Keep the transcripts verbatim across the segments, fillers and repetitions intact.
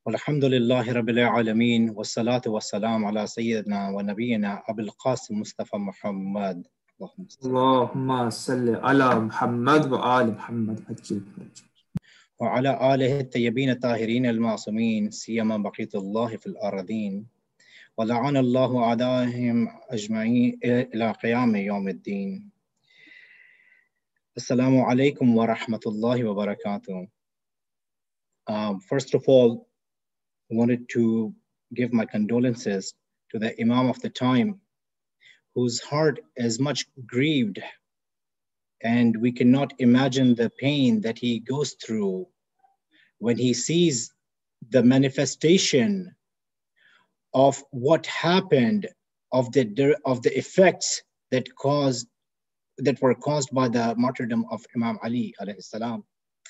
والحمد لله رب العالمين والصلاة والسلام على سيدنا ونبينا أبي القاسم مصطفى محمد اللهم صل اللهم صل على محمد وآل محمد وعلى آله الطيبين الطاهرين المعصومين سيما بقية الله في الأرضين ولعن الله أعدائهم أجمعين إلى قيام يوم الدين. Assalamu alaikum wa rahmatullahi wa barakatuh. Um, first of all, I wanted to give my condolences to the Imam of the time, whose heart is much grieved, and we cannot imagine the pain that he goes through when he sees the manifestation of what happened, of the of the effects that caused that were caused by the martyrdom of Imam Ali alayhi salam.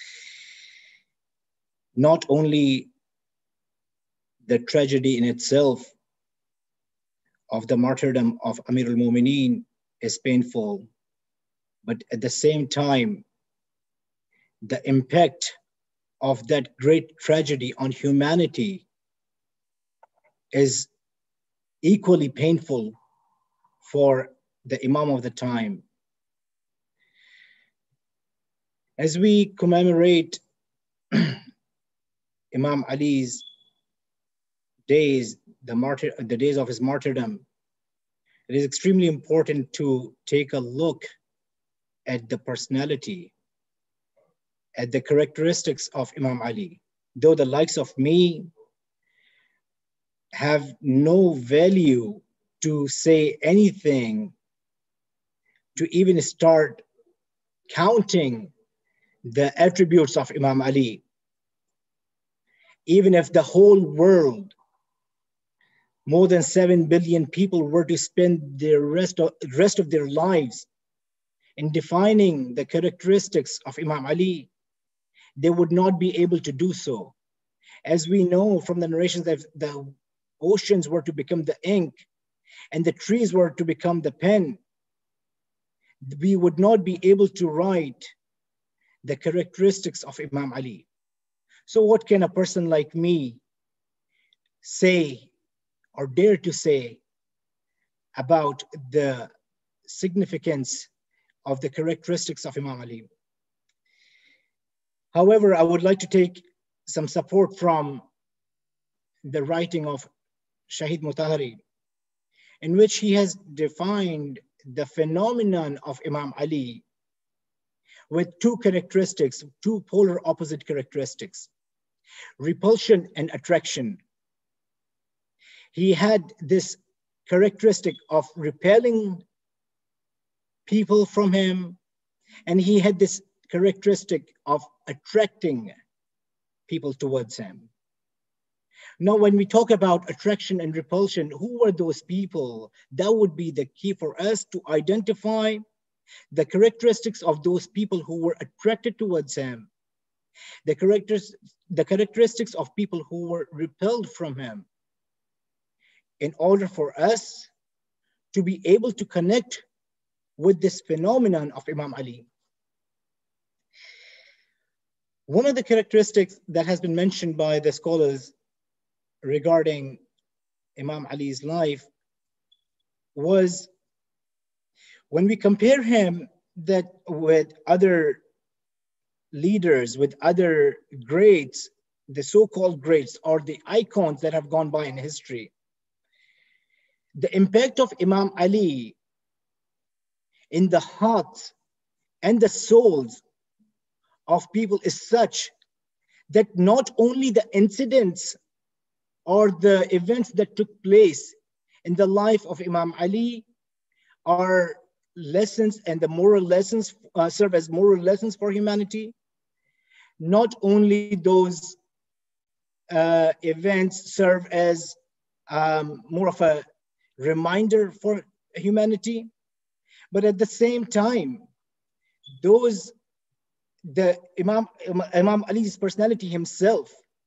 Not only the tragedy in itself of the martyrdom of Amir al-Mumineen is painful, but at the same time, the impact of that great tragedy on humanity is equally painful for the Imam of the time. As we commemorate Imam Ali's days, the martyr, the days of his martyrdom, it is extremely important to take a look at the personality, at the characteristics of Imam Ali. Though the likes of me have no value to say anything, to even start counting the attributes of Imam Ali, even if the whole world, more than seven billion people, were to spend the rest of, rest of their lives in defining the characteristics of Imam Ali, they would not be able to do so. As we know from the narrations that the oceans were to become the ink and the trees were to become the pen, we would not be able to write the characteristics of Imam Ali. So what can a person like me say or dare to say about the significance of the characteristics of Imam Ali? However, I would like to take some support from the writing of Shahid Mutahari, in which he has defined the phenomenon of Imam Ali with two characteristics, two polar opposite characteristics: repulsion and attraction. He had this characteristic of repelling people from him, and he had this characteristic of attracting people towards him. Now, when we talk about attraction and repulsion, who were those people? That would be the key for us to identify the characteristics of those people who were attracted towards him, the characters, the characteristics of people who were repelled from him, in order for us to be able to connect with this phenomenon of Imam Ali. One of the characteristics that has been mentioned by the scholars regarding Imam Ali's life was, when we compare him that with other leaders, with other greats, the so-called greats or the icons that have gone by in history, the impact of Imam Ali in the hearts and the souls of people is such that not only the incidents or the events that took place in the life of Imam Ali are lessons, and the moral lessons uh, serve as moral lessons for humanity. Not only those uh, events serve as um, more of a reminder for humanity, but at the same time, those the Imam Imam Ali's personality himself,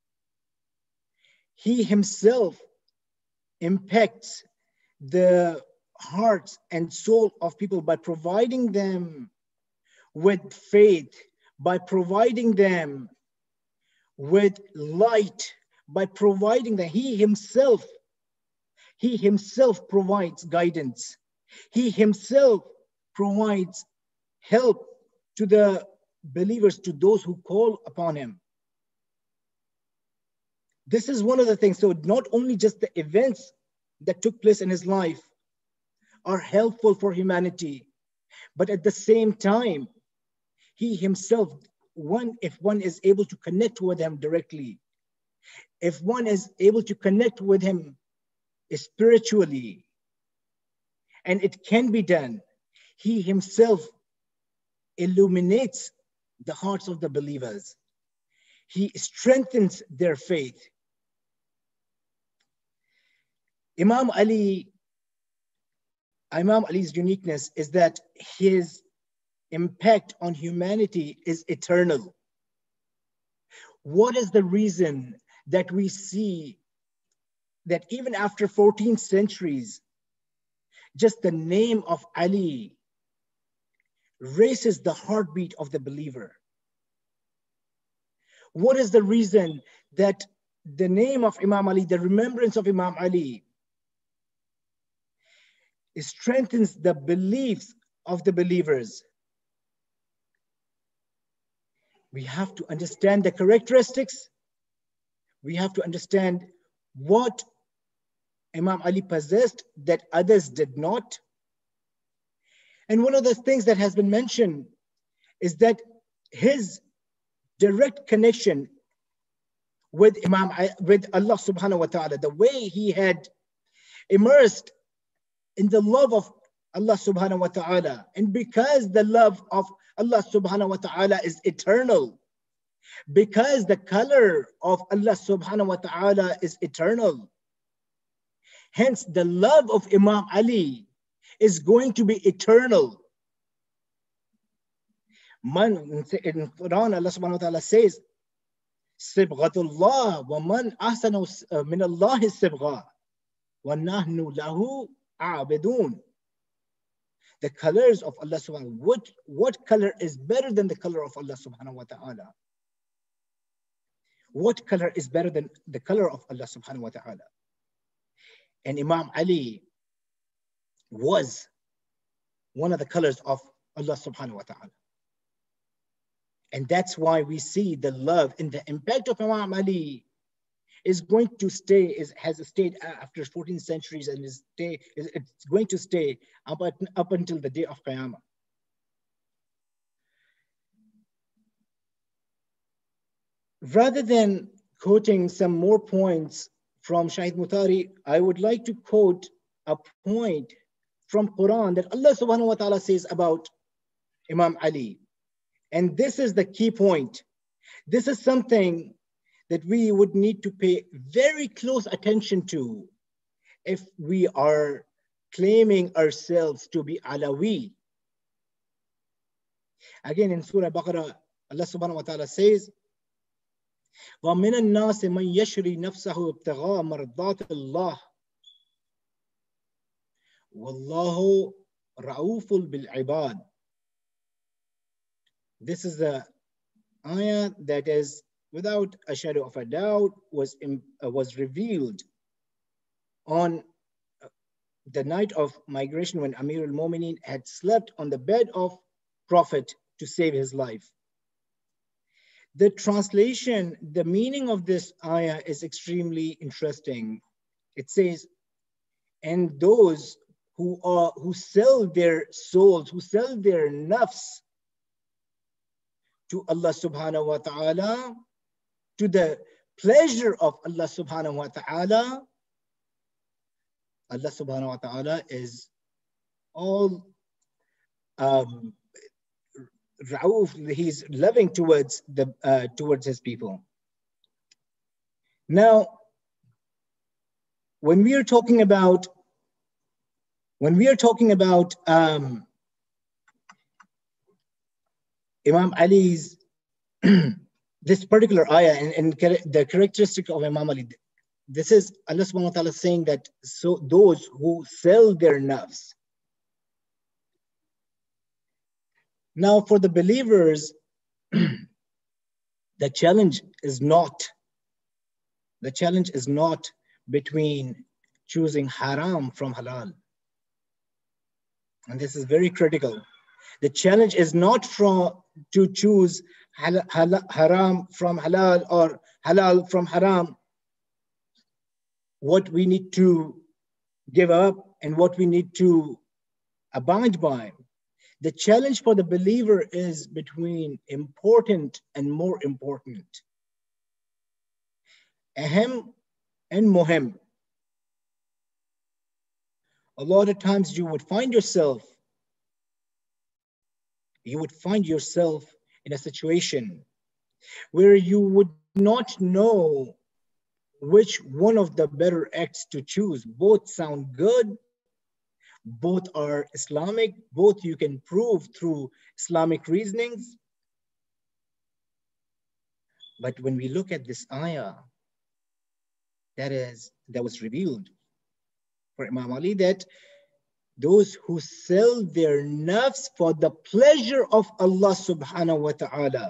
he himself impacts the hearts and soul of people by providing them with faith, by providing them with light, by providing that he himself, he himself provides guidance. He himself provides help to the believers, to those who call upon him. This is one of the things. So not only just the events that took place in his life are helpful for humanity, but at the same time, he himself, one, if one is able to connect with him directly, if one is able to connect with him spiritually, and it can be done, he himself illuminates the hearts of the believers. He strengthens their faith. Imam Ali, Imam Ali's uniqueness is that his impact on humanity is eternal. What is the reason that we see that even after fourteen centuries, just the name of Ali races the heartbeat of the believer? What is the reason that the name of Imam Ali, the remembrance of Imam Ali, strengthens the beliefs of the believers? We have to understand the characteristics. We have to understand what Imam Ali possessed that others did not. And one of the things that has been mentioned is that his direct connection with Imam, with Allah subhanahu wa ta'ala, the way he had immersed in the love of Allah subhanahu wa ta'ala. And because the love of Allah subhanahu wa ta'ala is eternal, because the color of Allah subhanahu wa ta'ala is eternal, hence the love of Imam Ali is going to be eternal. Man, in Quran, Allah subhanahu wa ta'ala says, Sibghatullah wa man ahsanu min Allahi sibgha wa nahnu lahu a'bidun. The colors of Allah subhanahu wa ta'ala. What, what color is better than the color of Allah subhanahu wa ta'ala? What color is better than the color of Allah subhanahu wa ta'ala? And Imam Ali was one of the colors of Allah subhanahu wa ta'ala. And that's why we see the love and the impact of Imam Ali is going to stay, is, has stayed after fourteen centuries, and is stay, is, it's going to stay up, at, up until the day of Qiyamah. Rather than quoting some more points from Shahid Mutari, I would like to quote a point from Quran that Allah subhanahu wa ta'ala says about Imam Ali. And this is the key point. This is something that we would need to pay very close attention to if we are claiming ourselves to be Alawi. Again, in Surah Baqarah, Allah subhanahu wa ta'ala says, وَمِنَ النَّاسِ مَنْ يَشْرِي نَفْسَهُ ابْتِغَاءَ مَرْضَاتِ اللَّهِ وَاللَّهُ رَؤُوفٌ بِالْعِبَادِ. This is the ayah that is, without a shadow of a doubt, was, uh, was revealed on the night of migration when Amir al-Mu'mineen had slept on the bed of Prophet to save his life. The translation, the meaning of this ayah is extremely interesting. It says, and those who are who sell their souls, who sell their nafs to Allah subhanahu wa ta'ala, to the pleasure of Allah subhanahu wa ta'ala. Allah subhanahu wa ta'ala is all um, Ra'uf, he's loving towards the uh, towards his people. Now, when we are talking about when we are talking about um, Imam Ali's this particular ayah and, and the characteristic of Imam Ali, this is Allah subhanahu wa ta'ala saying that so those who sell their nafs. Now, for the believers, the challenge is not The challenge is not between choosing haram from halal. And this is very critical. The challenge is not from to choose hal, hal, haram from halal or halal from haram. What we need to give up and what we need to abide by. The challenge for the believer is between important and more important. Ahem and muhim. A lot of times you would find yourself, you would find yourself in a situation where you would not know which one of the better acts to choose. Both sound good, both are Islamic, both you can prove through Islamic reasonings. But when we look at this ayah that is that was revealed for Imam Ali, that those who sell their nafs for the pleasure of Allah subhanahu wa ta'ala,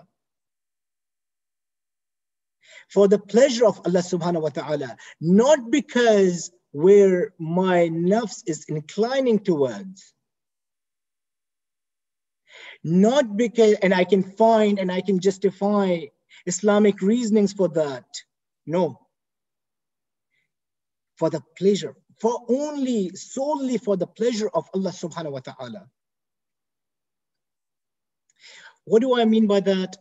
for the pleasure of Allah subhanahu wa ta'ala, not because where my nafs is inclining towards, not because, and I can find and I can justify Islamic reasonings for that. No. For the pleasure, for only, solely for the pleasure of Allah subhanahu wa ta'ala. What do I mean by that?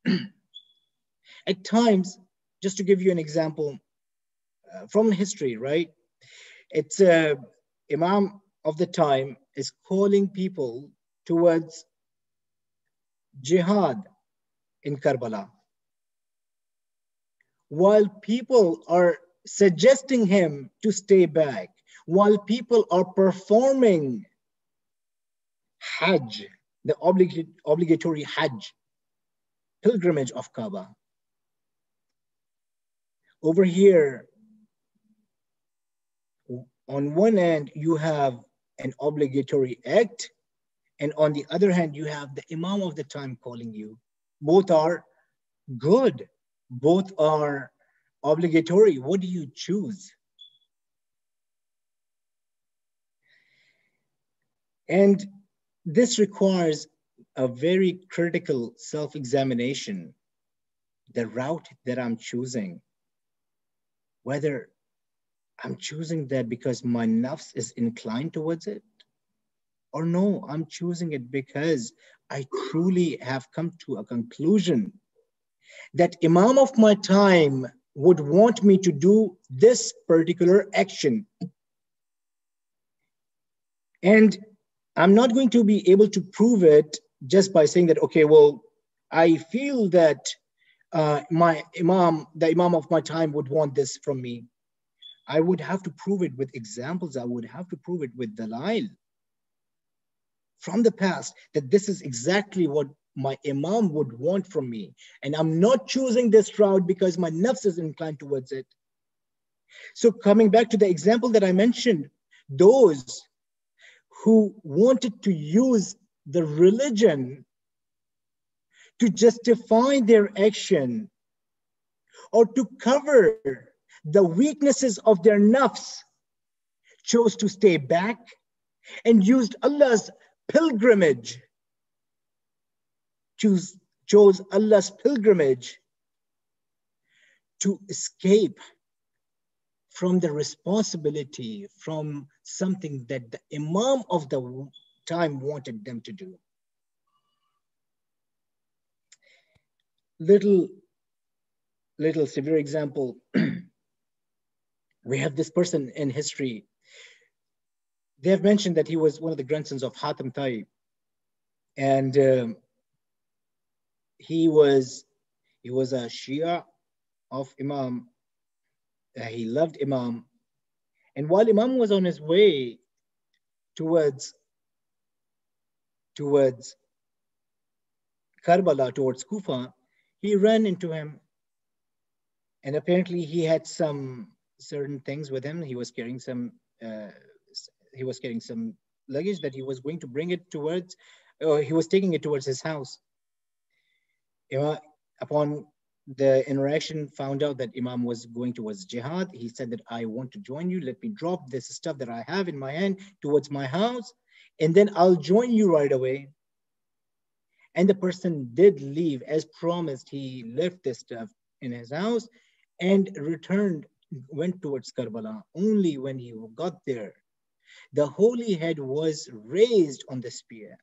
At times, just to give you an example uh, from history, right? It's uh, Imam of the time is calling people towards jihad in Karbala, while people are suggesting him to stay back, while people are performing Hajj, the oblig obligatory Hajj, pilgrimage of Kaaba. Over here, on one end, you have an obligatory act, and on the other hand, you have the Imam of the time calling you. Both are good, both are obligatory. What do you choose? And this requires a very critical self-examination. The route that I'm choosing, whether I'm choosing that because my nafs is inclined towards it, or no, I'm choosing it because I truly have come to a conclusion that Imam of my time would want me to do this particular action. And I'm not going to be able to prove it just by saying that, okay, well, I feel that uh, my Imam, the Imam of my time would want this from me. I would have to prove it with examples. I would have to prove it with dalail from the past that this is exactly what my Imam would want from me. And I'm not choosing this route because my nafs is inclined towards it. So coming back to the example that I mentioned, those who wanted to use the religion to justify their action or to cover the weaknesses of their nafs chose to stay back and used Allah's pilgrimage Choose, chose Allah's pilgrimage to escape from the responsibility, from something that the Imam of the time wanted them to do. Little, little severe example. We have this person in history. They have mentioned that he was one of the grandsons of Hatim Ta'i. And um, He was, he was a Shia of Imam. Uh, he loved Imam. And while Imam was on his way towards, towards Karbala, towards Kufa, he ran into him. And apparently he had some certain things with him. He was carrying some, uh, he was carrying some luggage that he was going to bring it towards, or he was taking it towards his house. Upon the interaction found out that Imam was going towards jihad, he said that I want to join you. Let me drop this stuff that I have in my hand towards my house, and then I'll join you right away. And the person did leave as promised. He left this stuff in his house and returned, went towards Karbala. Only when he got there, the holy head was raised on the spear.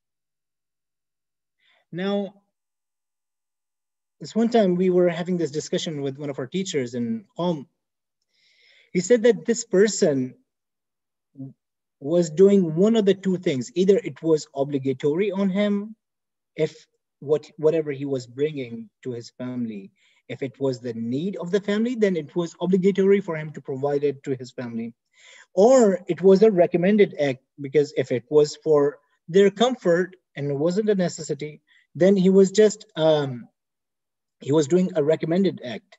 Now, this one time we were having this discussion with one of our teachers in Qom. He said that this person was doing one of the two things. Either it was obligatory on him, if what whatever he was bringing to his family, if it was the need of the family, then it was obligatory for him to provide it to his family. Or it was a recommended act, because if it was for their comfort and it wasn't a necessity, then he was just, um, he was doing a recommended act.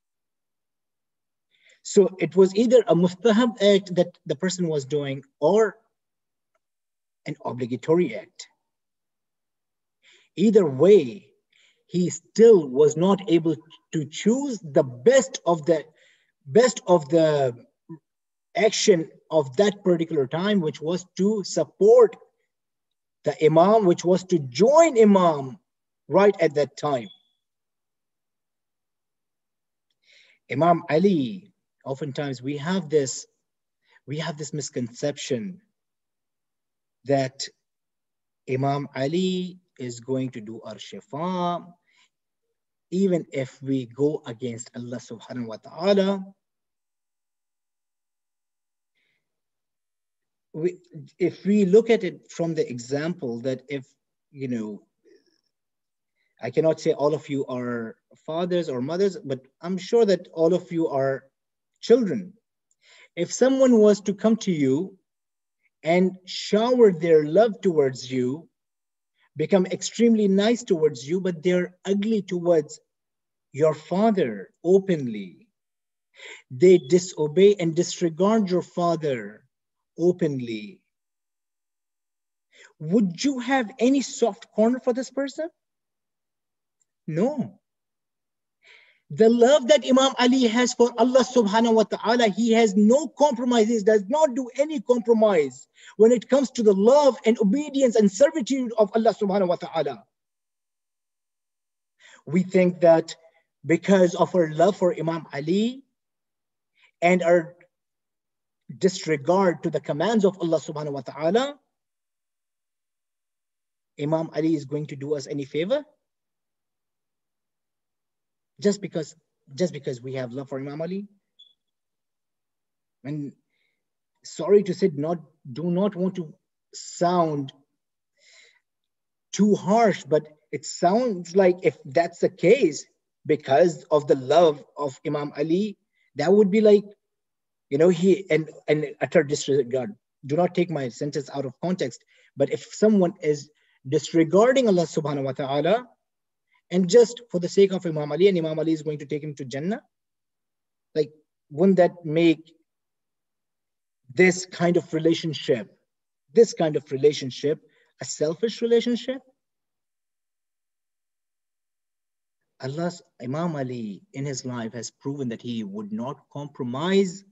So it was either a mustahab act that the person was doing or an obligatory act. Either way, he still was not able to choose the best of the best of the action of that particular time, which was to support the Imam, which was to join Imam right at that time. Imam Ali, oftentimes we have this, we have this misconception that Imam Ali is going to do our shifa, even if we go against Allah subhanahu wa ta'ala. We, if we look at it from the example that if, you know, I cannot say all of you are fathers or mothers, but I'm sure that all of you are children. If someone was to come to you and shower their love towards you, become extremely nice towards you, but they're ugly towards your father openly, they disobey and disregard your father openly, would you have any soft corner for this person? No. The love that Imam Ali has for Allah subhanahu wa ta'ala, he has no compromises, does not do any compromise when it comes to the love and obedience and servitude of Allah subhanahu wa ta'ala. We think that because of our love for Imam Ali and our disregard to the commands of Allah subhanahu wa ta'ala, Imam Ali is going to do us any favor? Just because, just because we have love for Imam Ali? And sorry to say, not, do not want to sound too harsh, but it sounds like if that's the case, because of the love of Imam Ali, that would be like, you know, he, and, and utter disregard. Do not take my sentence out of context, but if someone is disregarding Allah subhanahu wa ta'ala, and just for the sake of Imam Ali, and Imam Ali is going to take him to Jannah, like, wouldn't that make this kind of relationship, this kind of relationship, a selfish relationship? Allah's Imam Ali in his life has proven that he would not compromise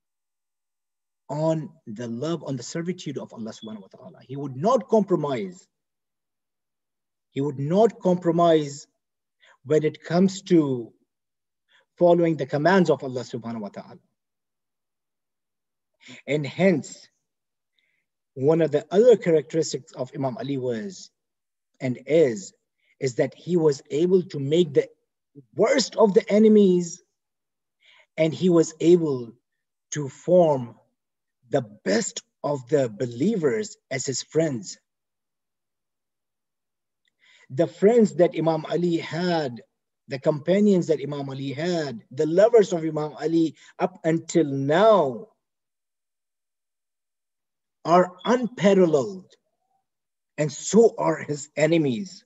on the love, on the servitude of Allah subhanahu wa ta'ala. He would not compromise. He would not compromise when it comes to following the commands of Allah subhanahu wa ta'ala. And hence, one of the other characteristics of Imam Ali was, and is, is that he was able to make the worst of the enemies, and he was able to form the best of the believers as his friends. The friends that Imam Ali had, the companions that Imam Ali had, the lovers of Imam Ali up until now are unparalleled, and so are his enemies.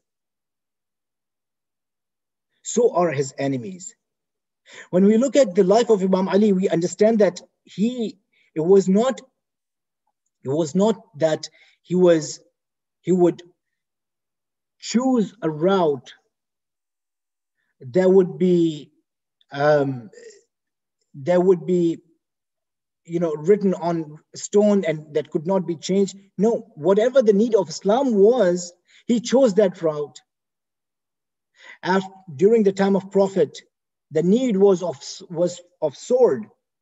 So are his enemies. When we look at the life of Imam Ali, we understand that he, it was not, it was not that he was, he would choose a route that would be um, there would be, you know, written on stone and that could not be changed. No, whatever the need of Islam was, he chose that route. After, during the time of Prophet, the need was of, was of sword.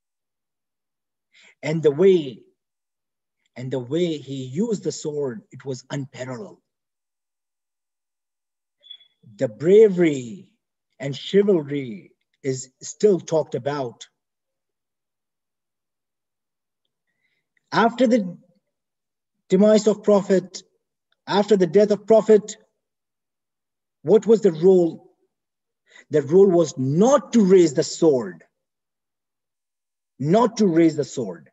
And the way, and the way he used the sword, it was unparalleled. The bravery and chivalry is still talked about. After the demise of Prophet, after the death of Prophet, what was the rule? The rule was not to raise the sword. Not to raise the sword.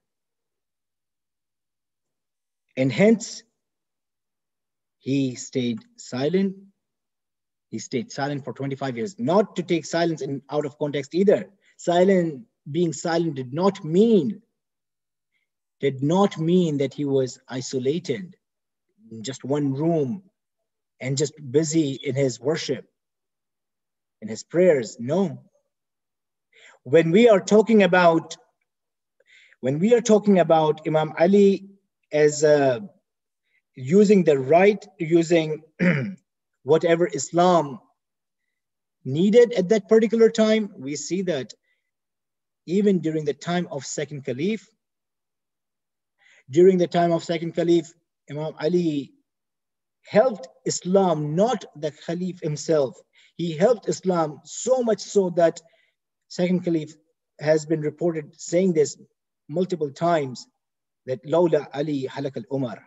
And hence, he stayed silent. He stayed silent for twenty-five years. Not to take silence in, out of context either. Silent, being silent did not mean, did not mean that he was isolated in just one room and just busy in his worship, in his prayers. No. When we are talking about, when we are talking about Imam Ali as uh, using the right, using whatever Islam needed at that particular time, we see that even during the time of second Caliph, during the time of second Caliph, Imam Ali helped Islam, not the Caliph himself. He helped Islam so much so that second Caliph has been reported saying this multiple times, that Lawla Ali halak al-Umar.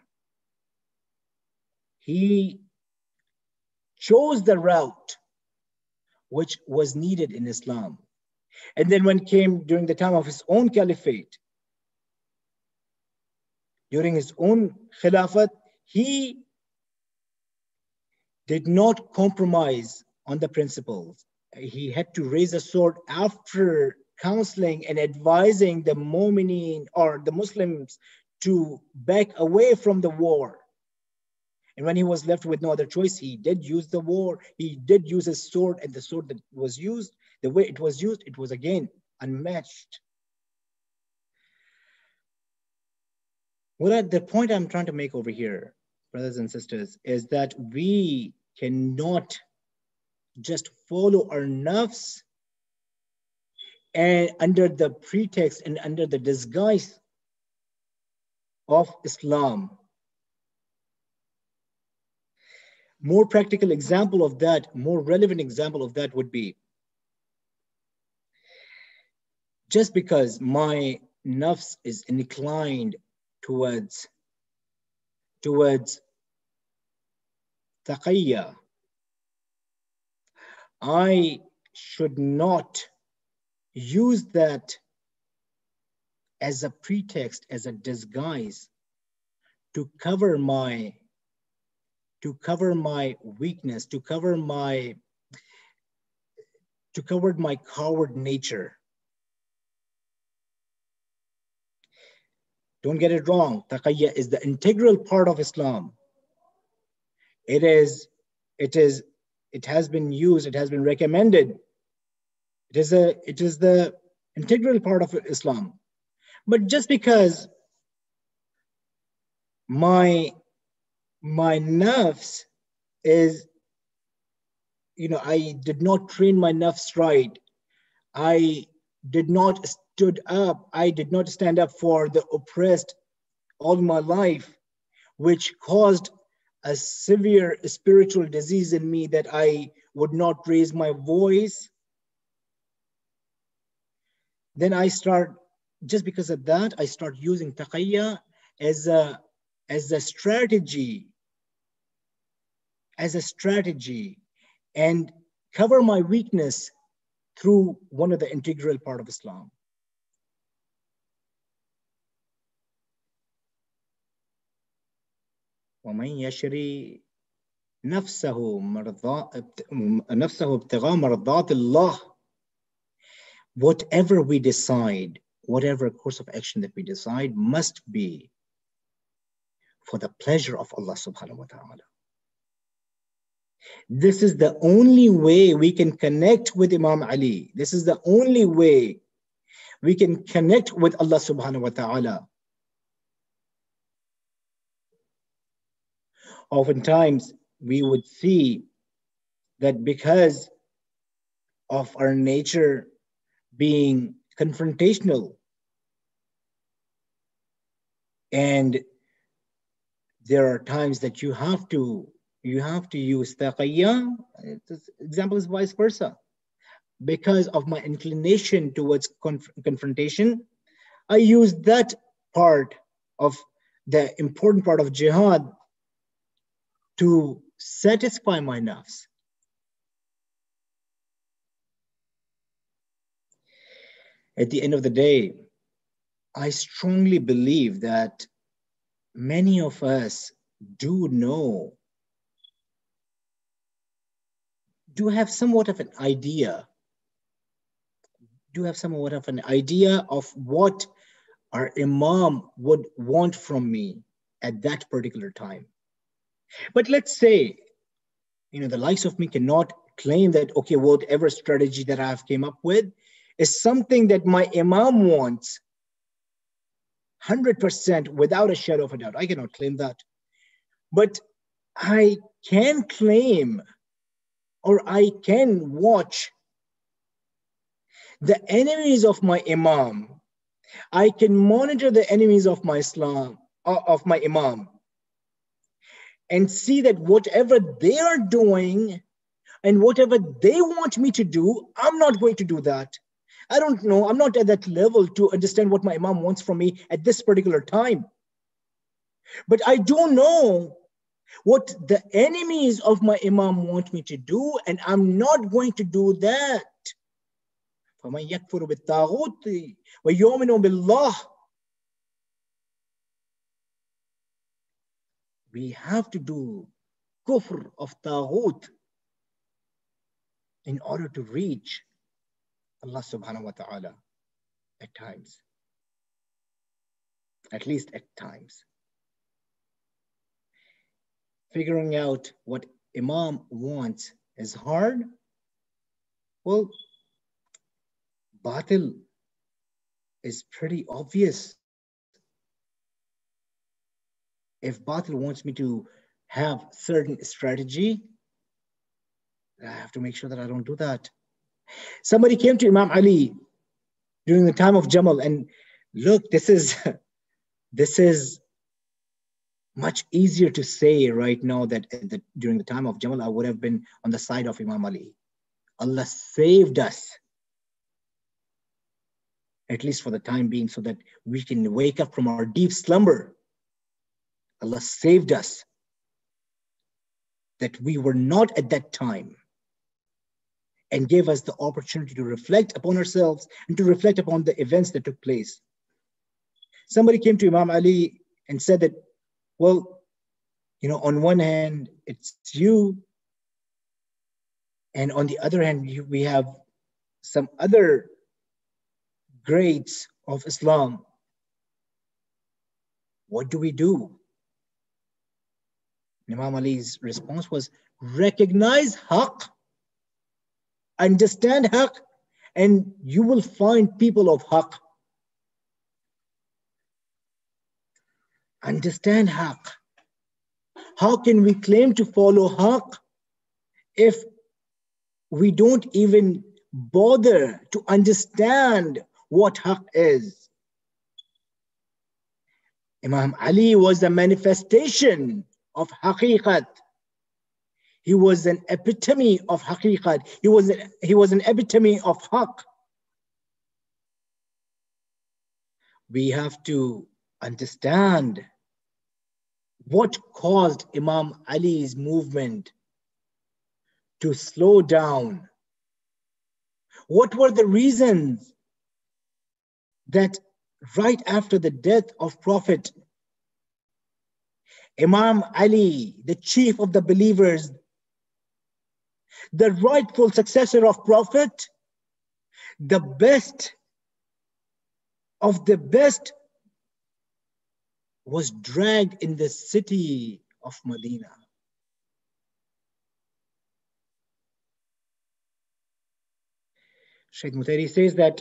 He chose the route which was needed in Islam. And then when came during the time of his own caliphate, during his own khilafat, he did not compromise on the principles. He had to raise a sword after counseling and advising the Mu'mineen or the Muslims to back away from the war. And when he was left with no other choice, he did use the war. He did use his sword, and the sword that was used, the way it was used, it was again unmatched. What the point I'm trying to make over here, brothers and sisters, is that we cannot just follow our nafs and under the pretext and under the disguise of Islam. More practical example of that, more relevant example of that would be, just because my nafs is inclined towards, towards taqiyya, I should not use that as a pretext, as a disguise to cover my, to cover my weakness, to cover my, to cover my coward nature. Don't get it wrong. Taqiyya is the integral part of Islam. It is, it is, it has been used, it has been recommended. It is a, it is the integral part of Islam. But just because my, my nafs is, you know, I did not train my nafs right. I did not stood up. I did not stand up for the oppressed all my life, which caused a severe spiritual disease in me that I would not raise my voice. Then I start, just because of that, I start using taqiyya as a, as a strategy, as a strategy, and cover my weakness through one of the integral part of Islam. ومن يشري نفسه مرضاء نفسه ابتغاء مرضات الله. Whatever we decide, whatever course of action that we decide, must be for the pleasure of Allah subhanahu wa ta'ala. This is the only way we can connect with Imam Ali. This is the only way we can connect with Allah subhanahu wa ta'ala. Oftentimes, we would see that because of our nature being confrontational, and there are times that you have to you have to use taqiyya. Example is vice versa. Because of my inclination towards conf confrontation, I use that part of the important part of jihad to satisfy my nafs. At the end of the day, I strongly believe that many of us do know, do have somewhat of an idea, do have somewhat of an idea of what our Imam would want from me at that particular time. But let's say, you know, the likes of me cannot claim that, okay, whatever strategy that I've came up with is something that my Imam wants one hundred percent without a shadow of a doubt. I cannot claim that. But I can claim, or I can watch the enemies of my Imam. I can monitor the enemies of my Islam, of my Imam, and see that whatever they are doing and whatever they want me to do, I'm not going to do that. I don't know. I'm not at that level to understand what my Imam wants from me at this particular time. But I do know what the enemies of my Imam want me to do, and I'm not going to do that. فَمَنْ يَكْفُرُ بِالطَّاغُوتِ وَيُؤْمِنُ بِاللَّهِ. We have to do kufr of taghut in order to reach Allah subhanahu wa ta'ala at times. At least at times. Figuring out what Imam wants is hard. Well, batil is pretty obvious. If batil wants me to have certain strategy, I have to make sure that I don't do that. Somebody came to Imam Ali during the time of Jamal, and look, this is this is much easier to say right now that, that during the time of Jamal, I would have been on the side of Imam Ali. Allah saved us, at least for the time being, so that we can wake up from our deep slumber. Allah saved us, that we were not at that time, and gave us the opportunity to reflect upon ourselves and to reflect upon the events that took place. Somebody came to Imam Ali and said that, well, you know, on one hand, it's you, and on the other hand, you, we have some other greats of Islam. What do we do? Imam Ali's response was, recognize haqq, understand haqq, and you will find people of haqq. Understand haqq. How can we claim to follow haqq if we don't even bother to understand what haqq is? Imam Ali was a manifestation of haqiqat. He was an epitome of haqiqat. He was, he was an epitome of haqq. We have to understand what caused Imam Ali's movement to slow down. What were the reasons that right after the death of Prophet, Imam Ali, the chief of the believers, the rightful successor of Prophet, the best of the best, was dragged in the city of Medina? Shaykh Mutairi says that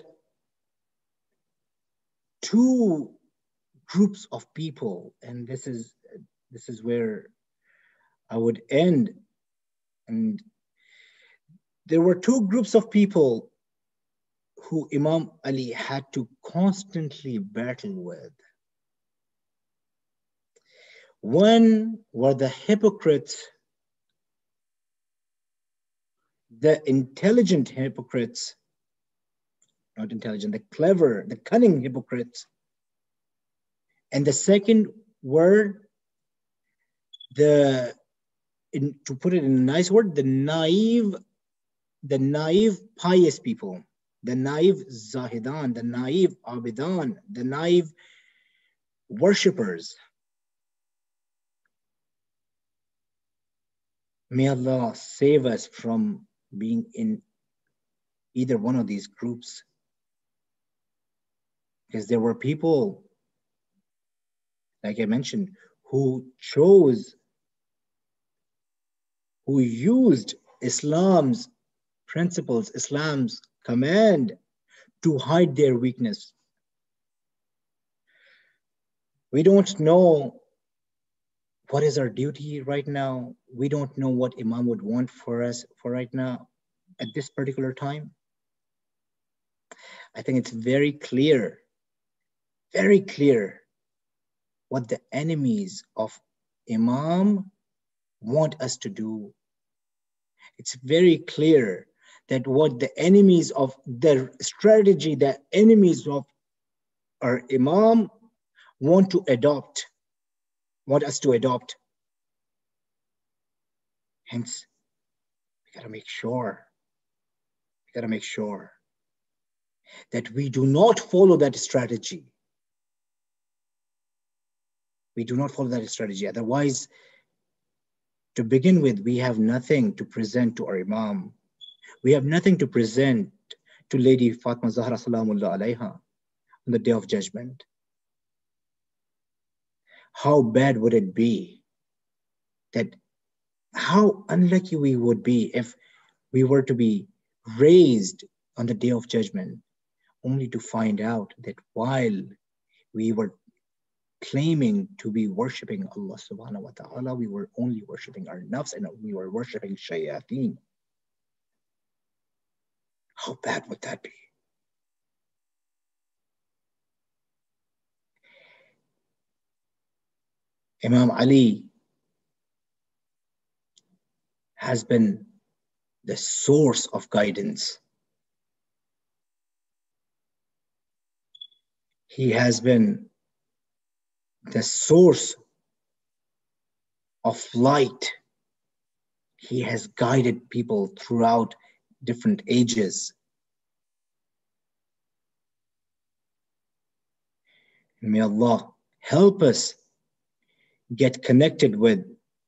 two groups of people, and this is this is where I would end, and there were two groups of people who Imam Ali had to constantly battle with. One were the hypocrites, the intelligent hypocrites, not intelligent, the clever, the cunning hypocrites. And the second were the, in, to put it in a nice word, the naive, the naive pious people, the naive zahidan, the naive abidan, the naive worshippers. May Allah save us from being in either one of these groups. Because there were people, like I mentioned, who chose, who used Islam's principles, Islam's command to hide their weakness. We don't know what is our duty right now. We don't know what Imam would want for us for right now at this particular time. I think it's very clear, very clear what the enemies of Imam want us to do. It's very clear that what the enemies of the strategy, the enemies of our Imam want to adopt, want us to adopt. Hence, we gotta make sure, we gotta make sure that we do not follow that strategy. We do not follow that strategy. Otherwise, to begin with, we have nothing to present to our Imam. We have nothing to present to Lady Fatima Zahra Salamullah alayha on the Day of Judgment. How bad would it be that, how unlucky we would be if we were to be raised on the Day of Judgment only to find out that while we were claiming to be worshipping Allah subhanahu wa ta'ala, we were only worshipping our nafs and we were worshipping shayateen. How bad would that be? Imam Ali has been the source of guidance. He has been the source of light. He has guided people throughout different ages. May Allah help us get connected with,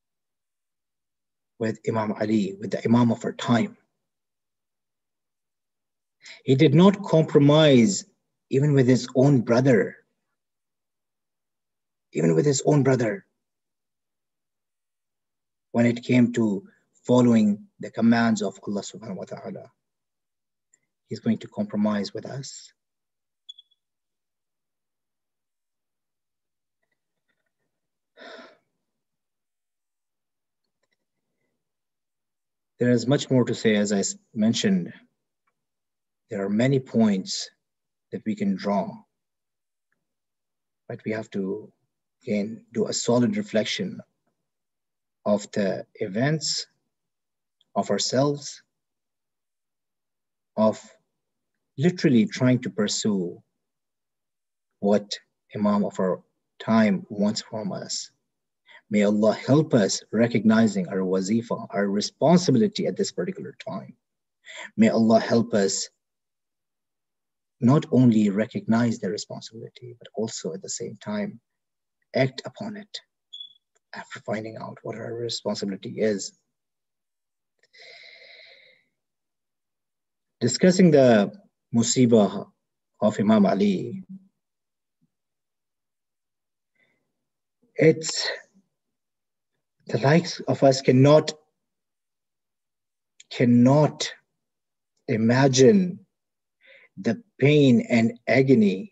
with Imam Ali, with the Imam of our time. He did not compromise even with his own brother. Even with his own brother, when it came to following the commands of Allah subhanahu wa ta'ala, he's going to compromise with us. There is much more to say. As I mentioned, there are many points that we can draw, but we have to again do a solid reflection of the events, of ourselves, of literally trying to pursue what Imam of our time wants from us. May Allah help us recognizing our wazifa, our responsibility at this particular time. May Allah help us not only recognize the responsibility, but also at the same time act upon it after finding out what our responsibility is. Discussing the musibah of Imam Ali, it's the likes of us cannot, cannot imagine the pain and agony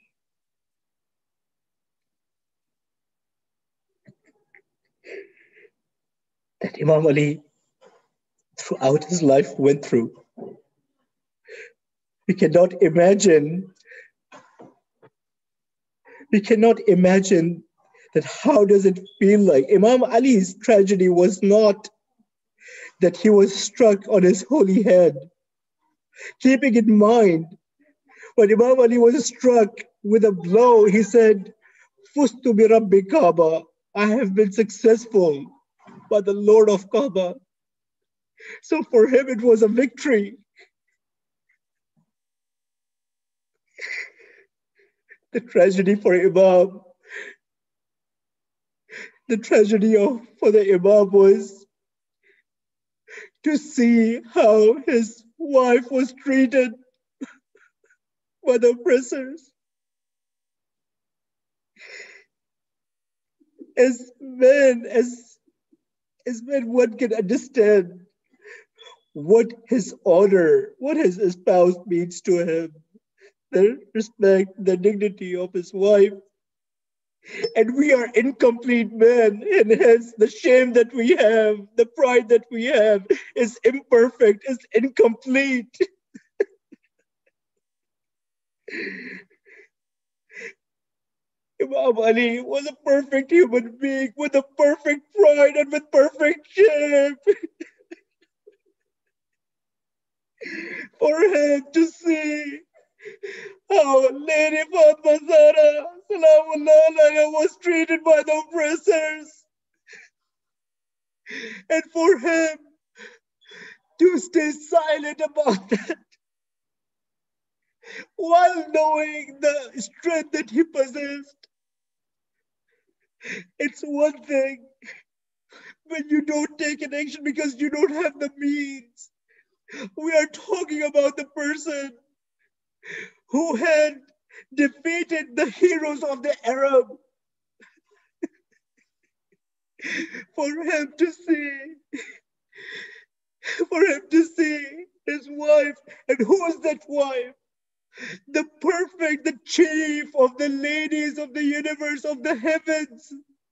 that Imam Ali throughout his life went through. We cannot imagine, we cannot imagine that how does it feel like. Imam Ali's tragedy was not that he was struck on his holy head. Keeping in mind, when Imam Ali was struck with a blow, he said, Fustu bi Rabbi Kaaba, I have been successful by the Lord of Kaaba. So for him, it was a victory. The tragedy for Imam, the tragedy of, for the Imam was to see how his wife was treated by the oppressors. As men, as, as men, one can understand what his honor, what his espouse means to him, the respect, the dignity of his wife. And we are incomplete men, and hence the shame that we have, the pride that we have is imperfect, is incomplete. Imam Ali was a perfect human being with a perfect pride and with perfect shame. For him to see how Lady Fatma Zahra Salamullah was treated by the oppressors, and for him to stay silent about that, while knowing the strength that he possessed. It's one thing when you don't take an action because you don't have the means. We are talking about the person who had defeated the heroes of the Arab. For him to see, for him to see his wife, and who is that wife? The perfect, the chief of the ladies of the universe, of the heavens.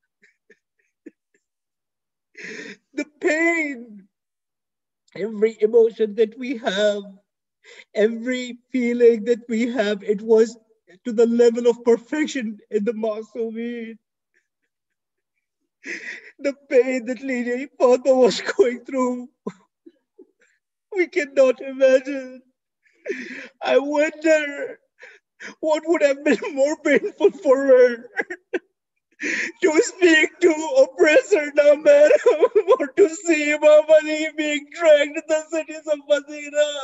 The pain, every emotion that we have, every feeling that we have, it was to the level of perfection in the Masumeen. The pain that Lady Fatma was going through, we cannot imagine. I wonder what would have been more painful for her, to speak to oppressor now, madam, or to see Imam Ali being dragged to the cities of Medina.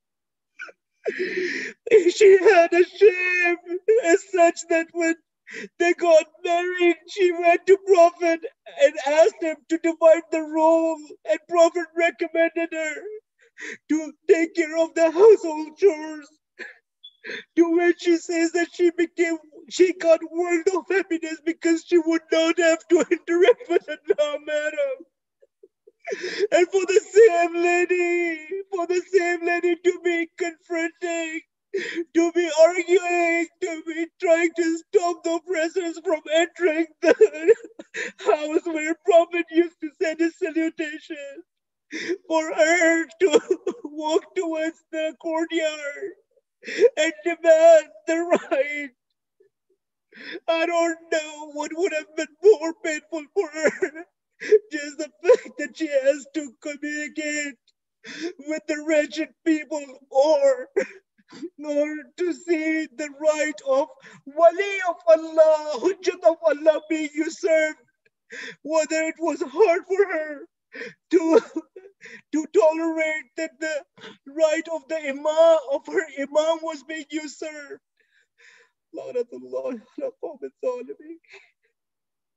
She had a shame as such that when they got married, she went to Prophet and asked him to divide the role, and Prophet recommended her to take care of the household chores. To which she says that she became, she got world of happiness because she would not have to interact with a now madam. And for the same lady, for the same lady to be confronting, to be arguing, to be trying to stop the oppressors from entering the house where Prophet used to send his salutation, for her to walk towards the courtyard and demand the right. I don't know what would have been more painful for her. Just the fact that she has to communicate with the wretched people, or, or to see the right of Wali of Allah, Hujjat of Allah being usurped, whether it was hard for her to, to tolerate that the right of the Imam, of her Imam was being usurped. لعنة الله على قوم الظالمين.